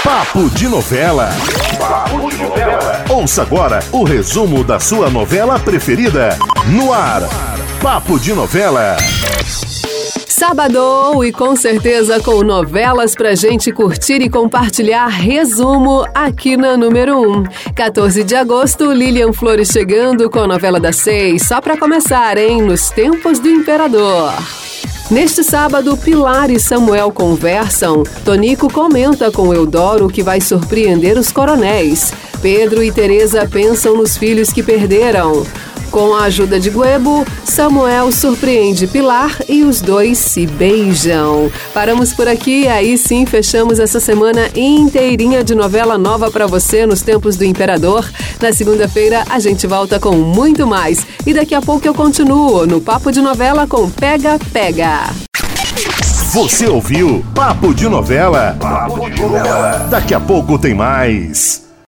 Papo de Novela. Papo de Novela. Ouça agora o resumo da sua novela preferida. No ar, Papo de Novela. Sábado e com certeza com novelas pra gente curtir e compartilhar. Resumo aqui na número 1. 14 de agosto, Lilian Flores chegando com a novela das 6. Só pra começar, hein? Nos tempos do Imperador. Neste sábado, Pilar e Samuel conversam. Tonico comenta com Eudoro que vai surpreender os coronéis. Pedro e Teresa pensam nos filhos que perderam. Com a ajuda de Guebo, Samuel surpreende Pilar e os dois se beijam. Paramos por aqui, aí sim fechamos essa semana inteirinha de novela nova pra você nos tempos do Imperador. Na segunda-feira a gente volta com muito mais. E daqui a pouco eu continuo no Papo de Novela com Pega Pega. Você ouviu Papo de Novela? Papo de Novela. Daqui a pouco tem mais.